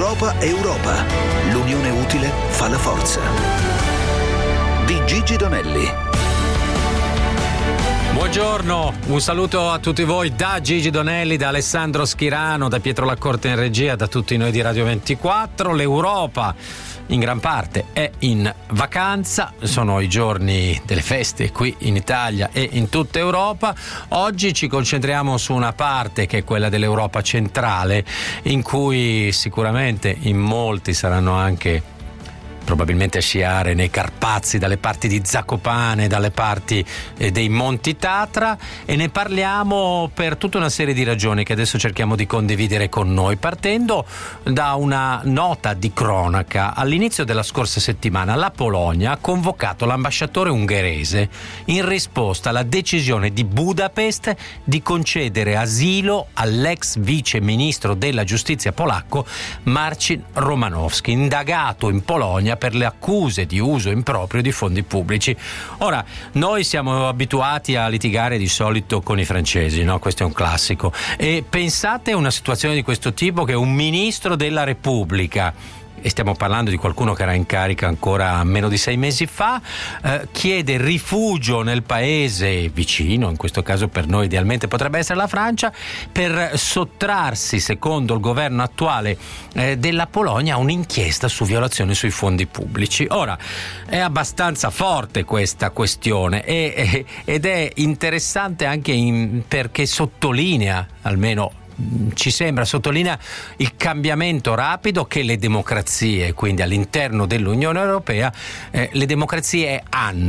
Europa. L'unione utile fa la forza. Di Gigi Donelli. Buongiorno, un saluto a tutti voi da Gigi Donelli, da Alessandro Schirano, da Pietro Lacorte in regia, da tutti noi di Radio 24. L'Europa in gran parte è in vacanza, sono i giorni delle feste qui in Italia e in tutta Europa. Oggi ci concentriamo su una parte che è quella dell'Europa centrale, in cui sicuramente in molti saranno anche probabilmente a sciare nei Carpazi, dalle parti di Zakopane, dalle parti dei Monti Tatra, e ne parliamo per tutta una serie di ragioni che adesso cerchiamo di condividere con noi, partendo da una nota di cronaca. All'inizio della scorsa settimana la Polonia ha convocato l'ambasciatore ungherese in risposta alla decisione di Budapest di concedere asilo all'ex vice ministro della giustizia polacco Marcin Romanowski, indagato in Polonia per le accuse di uso improprio di fondi pubblici. Ora, noi siamo abituati a litigare di solito con i francesi, no? Questo è un classico. E pensate a una situazione di questo tipo, che un ministro della Repubblica, e stiamo parlando di qualcuno che era in carica ancora meno di 6 mesi fa, chiede rifugio nel paese vicino, in questo caso per noi idealmente potrebbe essere la Francia, per sottrarsi, secondo il governo attuale della Polonia, a un'inchiesta su violazione sui fondi pubblici. Ora, è abbastanza forte questa questione ed è interessante anche perché sottolinea, almeno ci sembra, sottolinea il cambiamento rapido che le democrazie, quindi all'interno dell'Unione Europea, le democrazie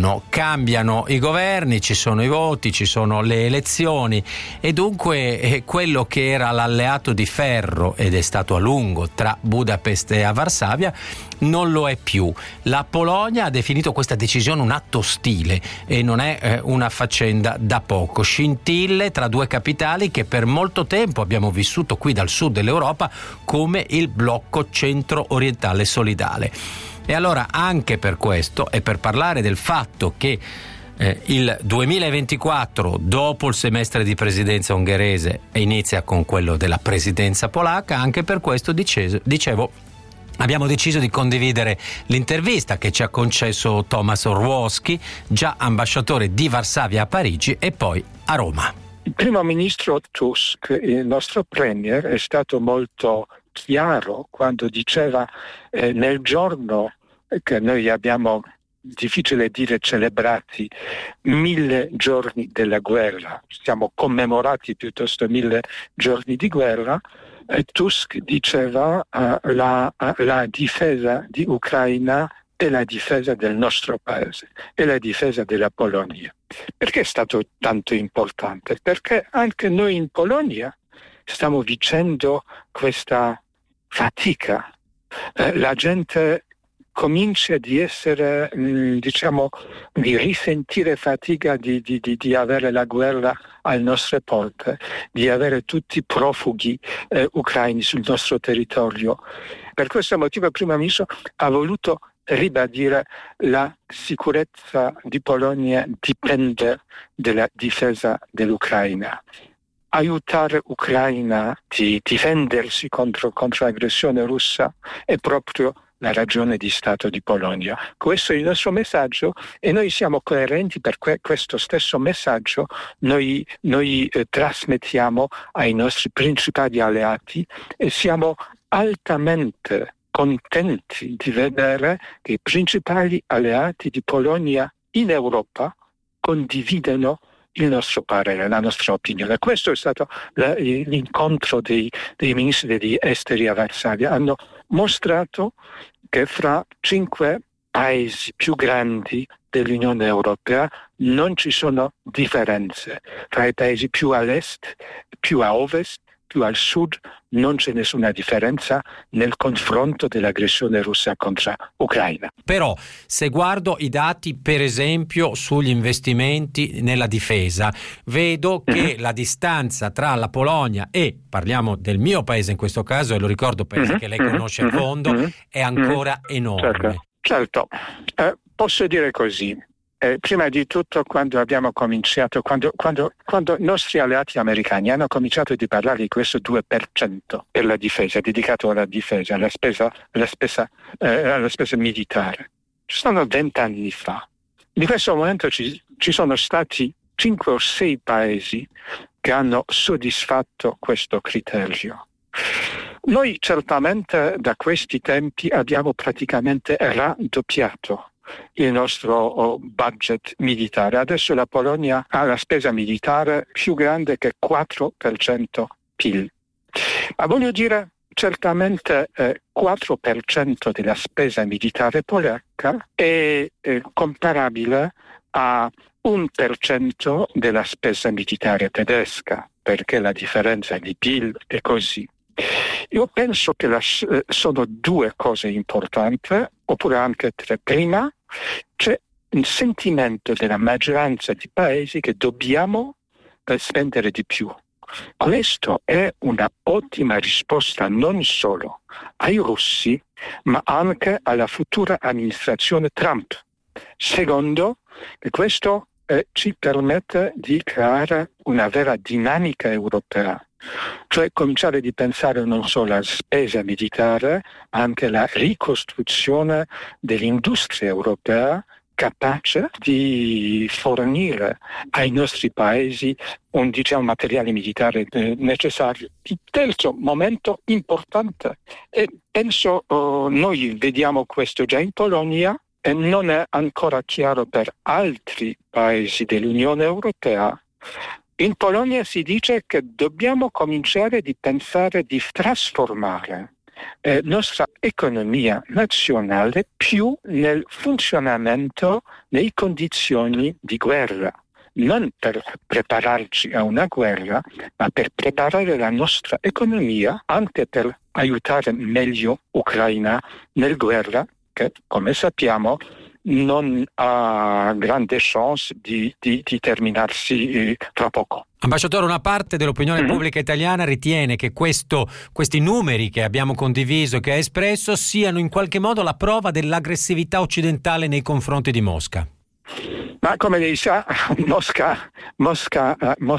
cambiano i governi, ci sono i voti, ci sono le elezioni, e dunque quello che era l'alleato di ferro, ed è stato a lungo, tra Budapest e a Varsavia, non lo è più. La Polonia ha definito questa decisione un atto ostile e non è una faccenda da poco. Scintille tra due capitali che per molto tempo abbiamo vissuto qui dal sud dell'Europa come il blocco centro-orientale solidale. E allora, anche per questo, e per parlare del fatto che il 2024, dopo il semestre di presidenza ungherese, inizia con quello della presidenza polacca, anche per questo dicevo abbiamo deciso di condividere l'intervista che ci ha concesso Tomasz Orłowski, già ambasciatore di Varsavia a Parigi e poi a Roma. Il primo ministro Tusk, il nostro premier, è stato molto chiaro quando diceva nel giorno che noi abbiamo, difficile dire, celebrati 1000 giorni della guerra, siamo commemorati piuttosto 1000 giorni di guerra, Tusk diceva la difesa di Ucraina è la difesa del nostro paese, è la difesa della Polonia. Perché è stato tanto importante? Perché anche noi in Polonia stiamo vivendo questa fatica. La gente comincia di essere, di risentire fatica di avere la guerra alle nostre porte, di avere tutti i profughi ucraini sul nostro territorio. Per questo motivo il primo ministro ha voluto ribadire la sicurezza di Polonia dipende dalla difesa dell'Ucraina. Aiutare l'Ucraina di difendersi contro l'aggressione russa è proprio la ragione di Stato di Polonia. Questo è il nostro messaggio e noi siamo coerenti per questo stesso messaggio. Noi trasmettiamo ai nostri principali alleati e siamo altamente contenti di vedere che i principali alleati di Polonia in Europa condividono il nostro parere, la nostra opinione. Questo è stato l'incontro dei ministri degli esteri a Varsavia. Hanno mostrato che fra 5 paesi più grandi dell'Unione Europea non ci sono differenze. Fra i paesi più all'est, più a ovest, più al sud non c'è nessuna differenza nel confronto dell'aggressione russa contro l'Ucraina. Però se guardo i dati, per esempio, sugli investimenti nella difesa, vedo che la distanza tra la Polonia e, parliamo del mio paese in questo caso, e lo ricordo paese che lei conosce a fondo, è ancora enorme. Certo. Posso dire così, Prima di tutto quando abbiamo cominciato, quando i nostri alleati americani hanno cominciato di parlare di questo 2% per la difesa, dedicato alla difesa, alla spesa militare. Sono 20 anni fa. In questo momento ci sono stati 5 o 6 paesi che hanno soddisfatto questo criterio. Noi certamente da questi tempi abbiamo praticamente raddoppiato il nostro budget militare. Adesso la Polonia ha la spesa militare più grande che 4% PIL. Ma voglio dire, certamente 4% della spesa militare polacca è comparabile a 1% della spesa militare tedesca, perché la differenza di PIL è così. Io penso che sono 2 cose importanti, oppure anche 3. Prima, c'è un sentimento della maggioranza di paesi che dobbiamo spendere di più. Questo è una ottima risposta non solo ai russi, ma anche alla futura amministrazione Trump. Secondo, questo ci permette di creare una vera dinamica europea, cioè cominciare di pensare non solo alla spesa militare, ma anche alla ricostruzione dell'industria europea capace di fornire ai nostri paesi un materiale militare necessario. Il terzo momento importante, e penso noi vediamo questo già in Polonia, e non è ancora chiaro per altri paesi dell'Unione Europea. In Polonia si dice che dobbiamo cominciare di pensare di trasformare nostra economia nazionale più nel funzionamento nei condizioni di guerra, non per prepararci a una guerra, ma per preparare la nostra economia anche per aiutare meglio l'Ucraina nel guerra che, come sappiamo, non ha grande chance di terminarsi tra poco. Ambasciatore, una parte dell'opinione pubblica italiana ritiene che questi numeri che abbiamo condiviso, che ha espresso, siano in qualche modo la prova dell'aggressività occidentale nei confronti di Mosca. Ma come lei sa, Mosca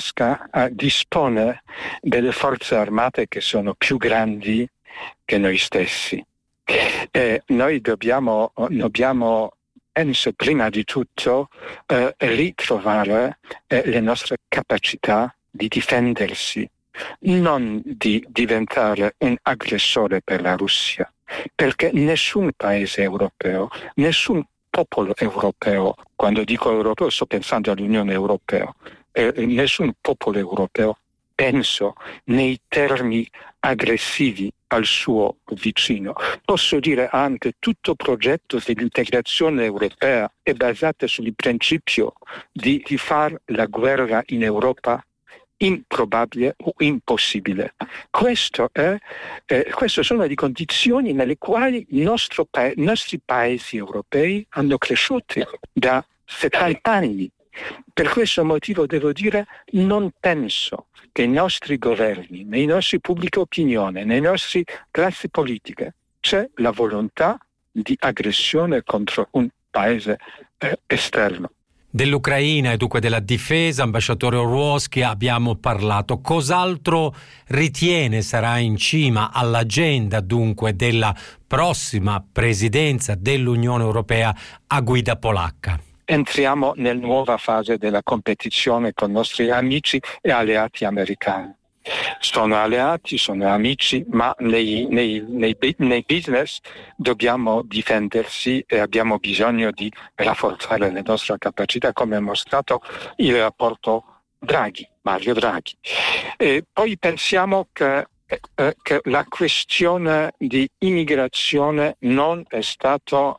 dispone delle forze armate che sono più grandi che noi stessi. E noi dobbiamo penso prima di tutto ritrovare le nostre capacità di difendersi, non di diventare un aggressore per la Russia, perché nessun paese europeo, nessun popolo europeo, quando dico europeo sto pensando all'Unione Europea, nessun popolo europeo penso nei termini aggressivi al suo vicino. Posso dire anche tutto progetto dell'integrazione europea è basato sul principio di fare la guerra in Europa improbabile o impossibile. Queste sono le condizioni nelle quali i nostri paesi europei hanno cresciuto da 70 anni. Per questo motivo devo dire, non penso che i nostri governi, nei nostri pubbliche opinioni, nelle nostre classi politiche, c'è la volontà di aggressione contro un paese esterno. Dell'Ucraina e dunque della difesa, ambasciatore Orłowski, abbiamo parlato. Cos'altro ritiene sarà in cima all'agenda dunque della prossima presidenza dell'Unione Europea a guida polacca? Entriamo nella nuova fase della competizione con i nostri amici e alleati americani. Sono alleati, sono amici, ma nei business dobbiamo difendersi e abbiamo bisogno di rafforzare le nostre capacità, come ha mostrato il rapporto Mario Draghi. E poi pensiamo che la questione di immigrazione non è stato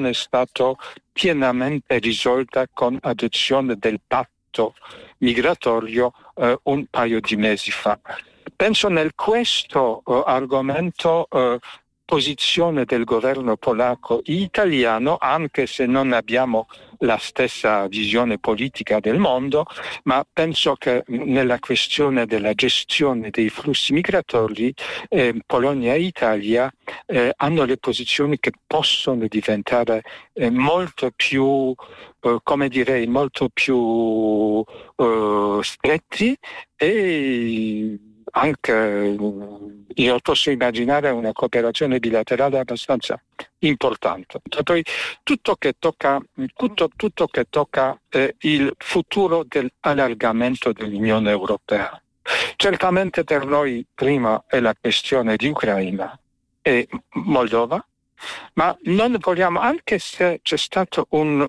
pienamente risolta con l'adozione del patto migratorio un paio di mesi fa. Penso nel questo argomento posizione del governo polacco italiano, anche se non abbiamo la stessa visione politica del mondo, ma penso che nella questione della gestione dei flussi migratori Polonia e Italia hanno le posizioni che possono diventare molto più stretti, e anche io posso immaginare una cooperazione bilaterale abbastanza importante. Poi tutto che tocca il futuro dell'allargamento dell'Unione Europea. Certamente per noi prima è la questione di Ucraina e Moldova, ma non vogliamo, anche se c'è stato un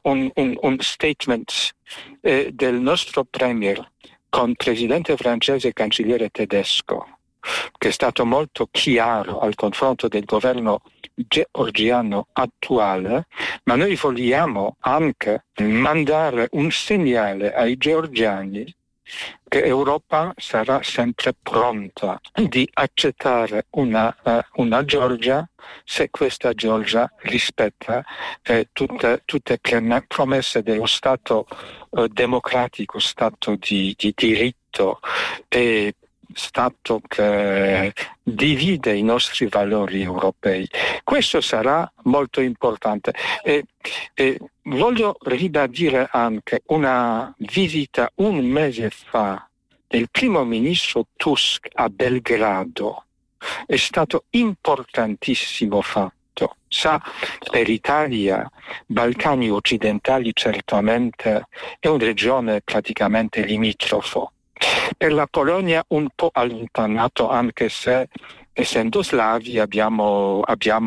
statement del nostro premier con presidente francese e cancelliere tedesco, che è stato molto chiaro al confronto del governo georgiano attuale, ma noi vogliamo anche mandare un segnale ai georgiani che Europa sarà sempre pronta di accettare una Georgia se questa Georgia rispetta tutte le promesse dello Stato democratico, Stato di diritto e Stato che divide i nostri valori europei. Questo sarà molto importante. E voglio ribadire anche una visita un mese fa del primo ministro Tusk a Belgrado. È stato importantissimo fatto. Sa, per l'Italia, Balcani occidentali certamente è una regione praticamente limitrofo. Per la Polonia un po' allontanato, anche se essendo slavi abbiamo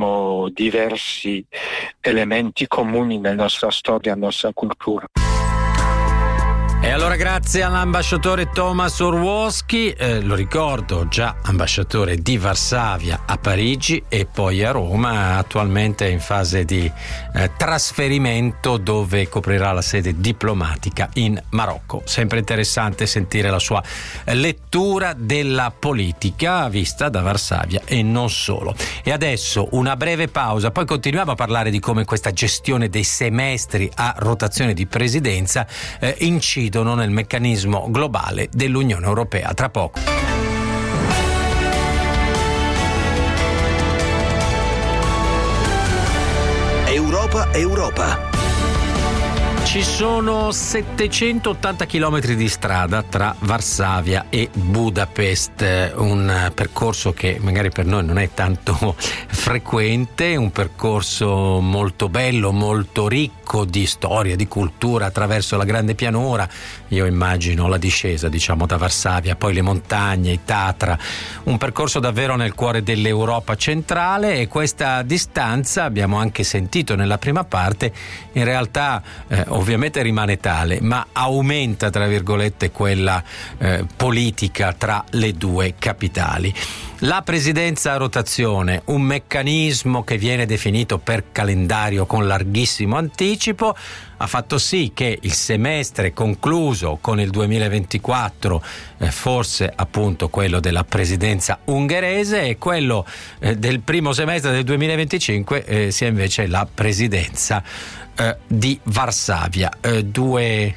diversi elementi comuni nella nostra storia, nella nostra cultura. E allora grazie all'ambasciatore Tomasz Orłowski, lo ricordo, già ambasciatore di Varsavia a Parigi e poi a Roma, attualmente è in fase di trasferimento dove coprirà la sede diplomatica in Marocco. Sempre interessante sentire la sua lettura della politica vista da Varsavia e non solo. E adesso una breve pausa, poi continuiamo a parlare di come questa gestione dei semestri a rotazione di presidenza incidono nel meccanismo globale dell'Unione Europea. Tra poco. Europa. Ci sono 780 chilometri di strada tra Varsavia e Budapest, un percorso che magari per noi non è tanto frequente, un percorso molto bello, molto ricco di storia, di cultura attraverso la grande pianura. Io immagino la discesa, da Varsavia, poi le montagne, i Tatra, un percorso davvero nel cuore dell'Europa centrale, e questa distanza, abbiamo anche sentito nella prima parte, in realtà ovviamente rimane tale, ma aumenta tra virgolette quella politica tra le due capitali. La presidenza a rotazione, un meccanismo che viene definito per calendario con larghissimo anticipo, ha fatto sì che il semestre concluso con il 2024 fosse appunto quello della presidenza ungherese, e quello del primo semestre del 2025 sia invece la presidenza di Varsavia. Due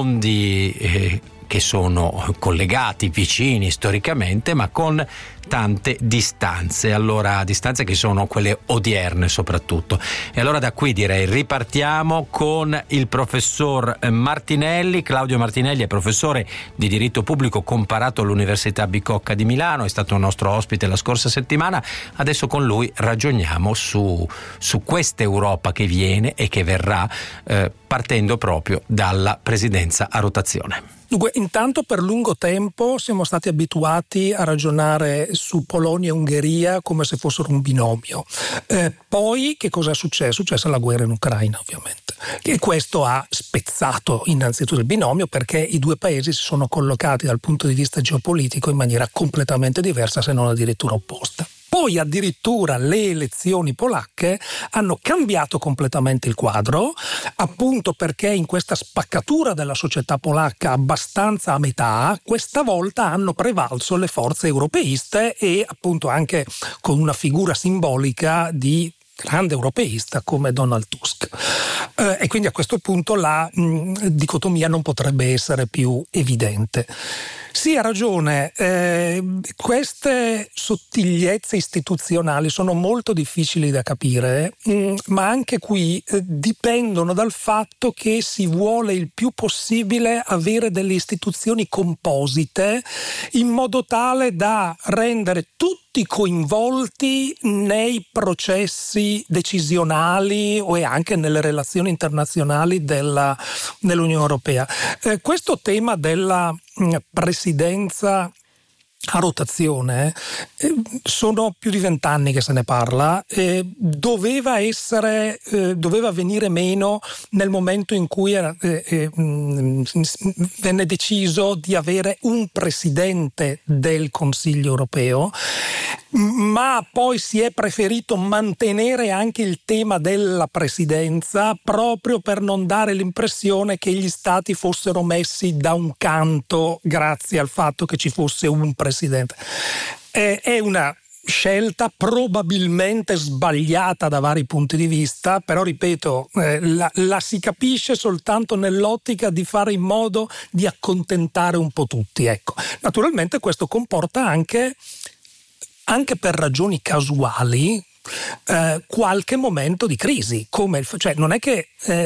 mondi che sono collegati, vicini storicamente, ma con tante distanze, allora distanze che sono quelle odierne soprattutto. E allora da qui direi ripartiamo con il professor Martinelli. Claudio Martinelli è professore di diritto pubblico comparato all'Università Bicocca di Milano, è stato un nostro ospite la scorsa settimana. Adesso con lui ragioniamo su questa Europa che viene e che verrà partendo proprio dalla presidenza a rotazione. Dunque, intanto per lungo tempo siamo stati abituati a ragionare su Polonia e Ungheria come se fossero un binomio. Poi che cosa è successo? È successa la guerra in Ucraina, ovviamente. E questo ha spezzato innanzitutto il binomio, perché i due paesi si sono collocati dal punto di vista geopolitico in maniera completamente diversa, se non addirittura opposta. Poi addirittura le elezioni polacche hanno cambiato completamente il quadro, appunto perché in questa spaccatura della società polacca abbastanza a metà, questa volta hanno prevalso le forze europeiste, e appunto anche con una figura simbolica di grande europeista come Donald Tusk. E quindi a questo punto la dicotomia non potrebbe essere più evidente. Sì, ha ragione, queste sottigliezze istituzionali sono molto difficili da capire, ma anche qui dipendono dal fatto che si vuole il più possibile avere delle istituzioni composite in modo tale da rendere tutti coinvolti nei processi decisionali e anche nelle relazioni internazionali dell'Unione Europea. Questo tema della presidenza a rotazione sono più di 20 anni che se ne parla, doveva venire meno nel momento in cui venne deciso di avere un presidente del Consiglio europeo, ma poi si è preferito mantenere anche il tema della presidenza proprio per non dare l'impressione che gli stati fossero messi da un canto grazie al fatto che ci fosse un presidente. È una scelta probabilmente sbagliata da vari punti di vista, però ripeto, la si capisce soltanto nell'ottica di fare in modo di accontentare un po' tutti. Ecco. Naturalmente questo comporta anche per ragioni casuali qualche momento di crisi, cioè non è che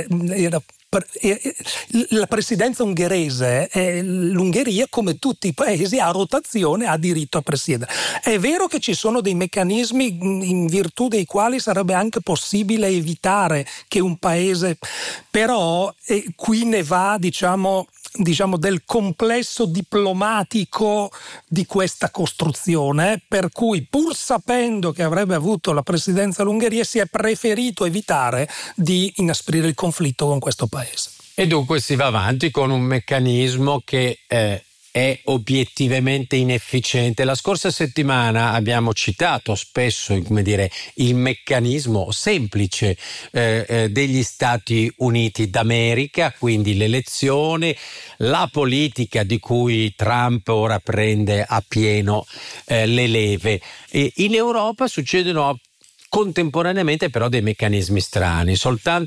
la presidenza ungherese, l'Ungheria come tutti i paesi a rotazione ha diritto a presiedere. È vero che ci sono dei meccanismi in virtù dei quali sarebbe anche possibile evitare che un paese, però qui ne va diciamo del complesso diplomatico di questa costruzione, per cui pur sapendo che avrebbe avuto la presidenza l'Ungheria si è preferito evitare di inasprire il conflitto con questo paese. E dunque si va avanti con un meccanismo che è obiettivamente inefficiente. La scorsa settimana abbiamo citato spesso, il meccanismo semplice degli Stati Uniti d'America, quindi l'elezione, la politica di cui Trump ora prende a pieno le leve. E in Europa succedono contemporaneamente però dei meccanismi strani,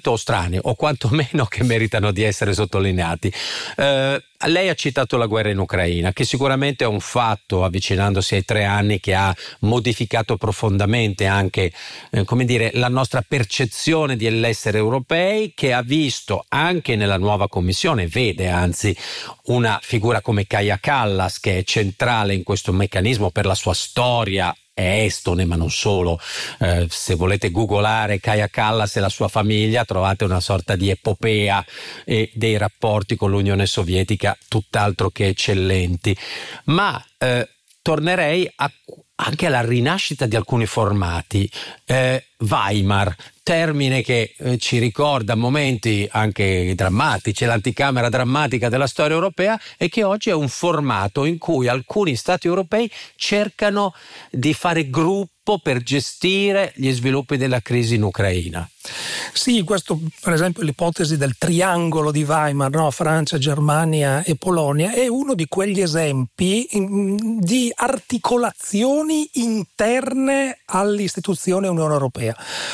o quantomeno che meritano di essere sottolineati. Lei ha citato la guerra in Ucraina, che sicuramente è un fatto, avvicinandosi ai 3 anni, che ha modificato profondamente anche la nostra percezione dell'essere europei, che ha visto anche nella nuova commissione, vede anzi una figura come Kaja Kallas, che è centrale in questo meccanismo per la sua storia. È estone, ma non solo. Se volete googolare Kaja Kallas e la sua famiglia trovate una sorta di epopea e dei rapporti con l'Unione Sovietica tutt'altro che eccellenti. Ma tornerei anche alla rinascita di alcuni formati. Weimar, termine che ci ricorda momenti anche drammatici, l'anticamera drammatica della storia europea, e che oggi è un formato in cui alcuni stati europei cercano di fare gruppo per gestire gli sviluppi della crisi in Ucraina. Sì, questo per esempio l'ipotesi del triangolo di Weimar, no? Francia, Germania e Polonia, è uno di quegli esempi di articolazioni interne all'istituzione Unione Europea.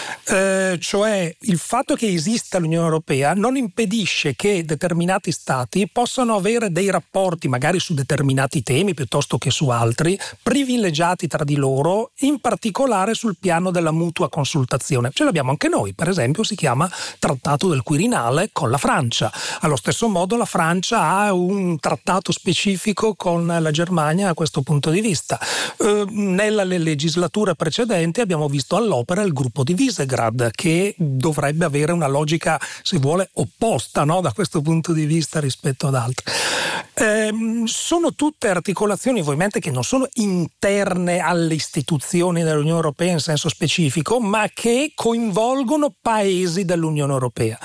Cioè il fatto che esista l'Unione Europea non impedisce che determinati stati possano avere dei rapporti, magari su determinati temi piuttosto che su altri, privilegiati tra di loro, in particolare sul piano della mutua consultazione. Ce l'abbiamo anche noi, per esempio si chiama Trattato del Quirinale con la Francia. Allo stesso modo la Francia ha un trattato specifico con la Germania a questo punto di vista. Nella legislatura precedente abbiamo visto all'opera il gruppo di Visegrad, che dovrebbe avere una logica, se vuole, opposta, no? Da questo punto di vista rispetto ad altri. Sono tutte articolazioni ovviamente che non sono interne alle istituzioni dell'Unione Europea in senso specifico, ma che coinvolgono paesi dell'Unione Europea.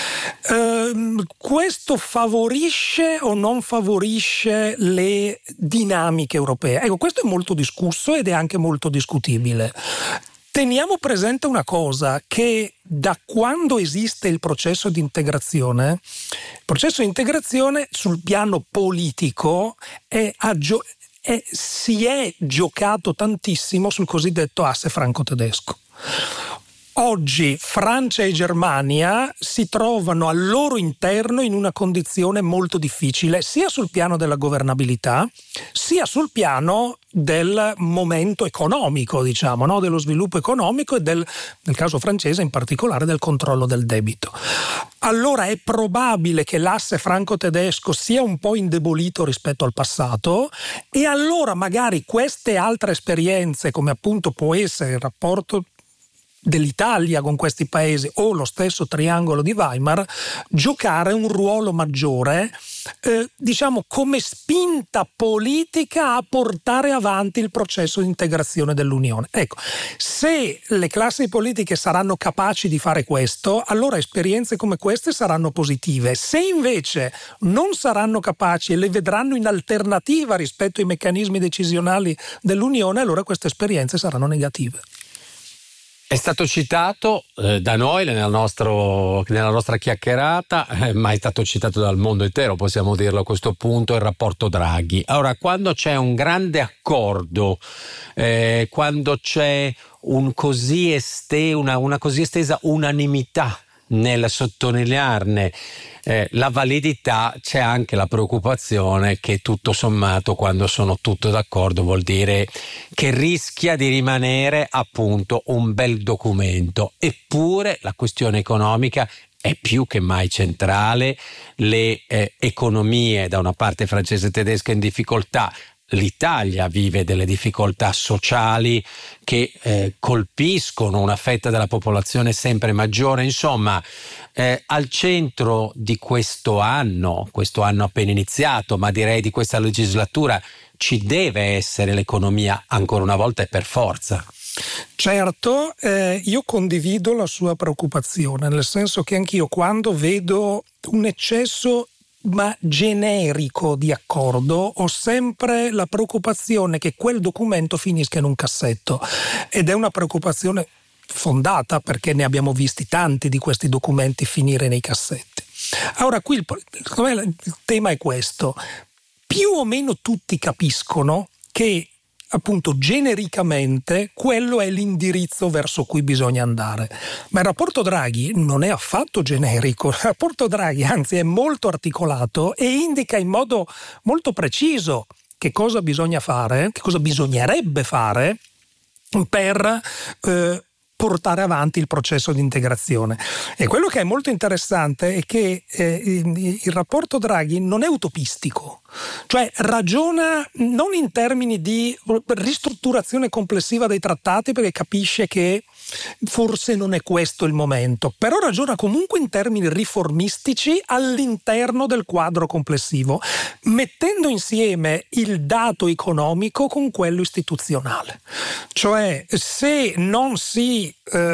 Questo favorisce o non favorisce le dinamiche europee? Ecco, questo è molto discusso ed è anche molto discutibile. Teniamo presente una cosa, che da quando esiste il processo di integrazione sul piano politico si è giocato tantissimo sul cosiddetto asse franco-tedesco. Oggi Francia e Germania si trovano al loro interno in una condizione molto difficile, sia sul piano della governabilità, sia sul piano del momento economico, diciamo, no? Dello sviluppo economico e nel caso francese in particolare del controllo del debito. Allora è probabile che l'asse franco-tedesco sia un po' indebolito rispetto al passato, e allora magari queste altre esperienze, come appunto può essere il rapporto dell'Italia con questi paesi o lo stesso triangolo di Weimar, giocare un ruolo maggiore, diciamo come spinta politica a portare avanti il processo di integrazione dell'Unione. Ecco, se le classi politiche saranno capaci di fare questo, allora esperienze come queste saranno positive. Se invece non saranno capaci e le vedranno in alternativa rispetto ai meccanismi decisionali dell'Unione, allora queste esperienze saranno negative. È stato citato da noi nella nostra chiacchierata, ma è stato citato dal mondo intero, possiamo dirlo a questo punto, il rapporto Draghi. Ora, quando c'è un grande accordo, quando c'è una così estesa unanimità nel sottolinearne la validità, c'è anche la preoccupazione che tutto sommato, quando sono tutto d'accordo, vuol dire che rischia di rimanere appunto un bel documento. Eppure la questione economica è più che mai centrale, le economie da una parte francese e tedesca in difficoltà, l'Italia vive delle difficoltà sociali che colpiscono una fetta della popolazione sempre maggiore. Insomma, al centro di questo anno appena iniziato, ma direi di questa legislatura, ci deve essere l'economia ancora una volta e per forza. Certo, io condivido la sua preoccupazione, nel senso che anch'io, quando vedo un eccesso ma generico di accordo, ho sempre la preoccupazione che quel documento finisca in un cassetto, ed è una preoccupazione fondata, perché ne abbiamo visti tanti di questi documenti finire nei cassetti. Ora qui il tema è questo: più o meno tutti capiscono che appunto genericamente quello è l'indirizzo verso cui bisogna andare, ma il rapporto Draghi non è affatto generico. Il rapporto Draghi anzi è molto articolato e indica in modo molto preciso che cosa bisogna fare, che cosa bisognerebbe fare per portare avanti il processo di integrazione. E quello che è molto interessante è che il rapporto Draghi non è utopistico, cioè ragiona non in termini di ristrutturazione complessiva dei trattati, perché capisce che forse non è questo il momento, però ragiona comunque in termini riformistici all'interno del quadro complessivo, mettendo insieme il dato economico con quello istituzionale. Cioè, se non si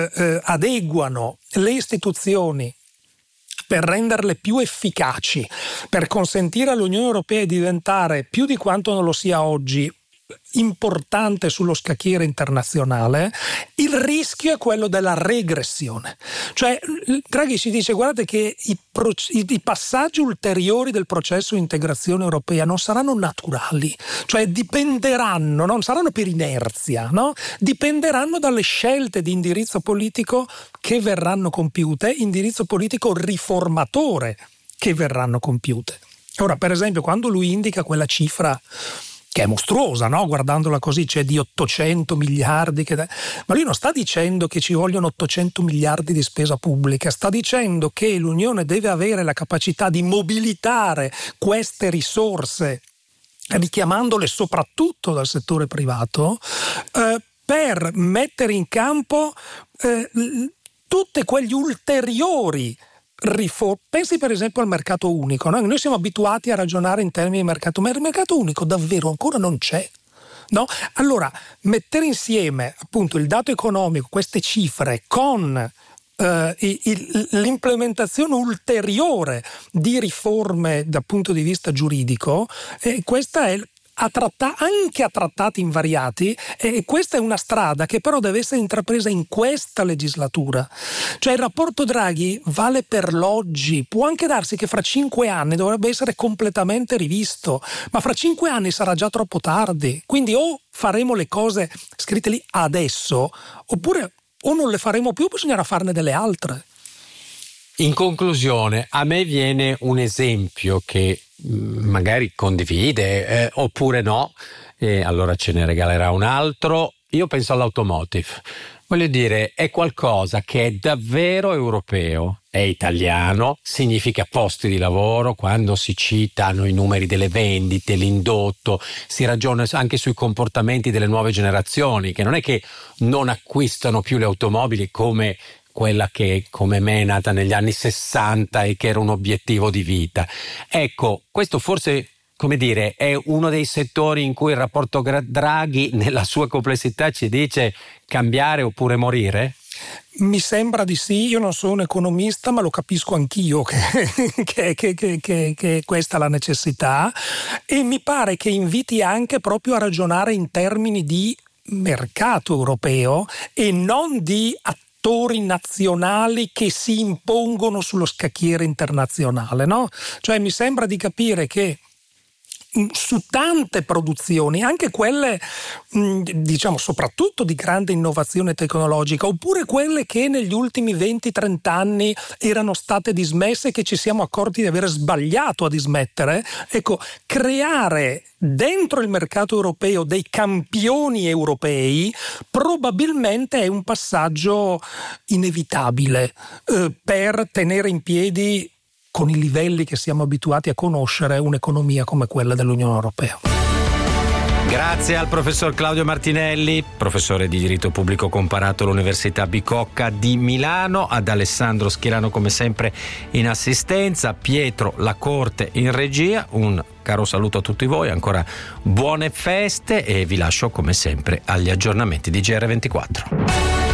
adeguano le istituzioni per renderle più efficaci, per consentire all'Unione Europea di diventare, più di quanto non lo sia oggi, importante sullo scacchiere internazionale, il rischio è quello della regressione. Cioè Draghi ci dice: guardate che i passaggi ulteriori del processo di integrazione europea non saranno naturali, cioè dipenderanno, non saranno per inerzia, no? Dipenderanno dalle scelte di indirizzo politico che verranno compiute, indirizzo politico riformatore che verranno compiute. Ora, per esempio, quando lui indica quella cifra che è mostruosa, no? Guardandola così, c'è di 800 miliardi. Ma lui non sta dicendo che ci vogliono 800 miliardi di spesa pubblica, sta dicendo che l'Unione deve avere la capacità di mobilitare queste risorse, richiamandole soprattutto dal settore privato, per mettere in campo tutti quegli ulteriori pensi per esempio al mercato unico, no? Noi siamo abituati a ragionare in termini di mercato, ma il mercato unico davvero ancora non c'è, no? Allora, mettere insieme appunto il dato economico, queste cifre, con l'implementazione ulteriore di riforme dal punto di vista giuridico, questa è anche a trattati invariati, e questa è una strada che però deve essere intrapresa in questa legislatura. Cioè il rapporto Draghi vale per l'oggi, può anche darsi che fra 5 anni dovrebbe essere completamente rivisto, ma fra 5 anni sarà già troppo tardi, quindi o faremo le cose scritte lì adesso, oppure o non le faremo più, bisognerà farne delle altre. In conclusione, a me viene un esempio che magari condivide oppure no, e allora ce ne regalerà un altro. Io penso all'automotive. Voglio dire, è qualcosa che è davvero europeo, è italiano, significa posti di lavoro. Quando si citano i numeri delle vendite, l'indotto, si ragiona anche sui comportamenti delle nuove generazioni, che non è che non acquistano più le automobili come quella che come me è nata negli anni 60 e che era un obiettivo di vita. Ecco, questo forse, come dire, è uno dei settori in cui il rapporto Draghi nella sua complessità ci dice cambiare oppure morire? Mi sembra di sì. Io non sono un economista, ma lo capisco anch'io che questa è la necessità, e mi pare che inviti anche proprio a ragionare in termini di mercato europeo e non di attori nazionali che si impongono sullo scacchiere internazionale, no? Cioè mi sembra di capire che su tante produzioni, anche quelle diciamo soprattutto di grande innovazione tecnologica, oppure quelle che negli ultimi 20-30 anni erano state dismesse, che ci siamo accorti di aver sbagliato a dismettere, ecco, creare dentro il mercato europeo dei campioni europei probabilmente è un passaggio inevitabile per tenere in piedi, con i livelli che siamo abituati a conoscere, un'economia come quella dell'Unione Europea. Grazie al professor Claudio Martinelli, professore di diritto pubblico comparato all'Università Bicocca di Milano, ad Alessandro Schirano come sempre in assistenza, Pietro Lacorte in regia. Un caro saluto a tutti voi, ancora buone feste, e vi lascio come sempre agli aggiornamenti di GR24.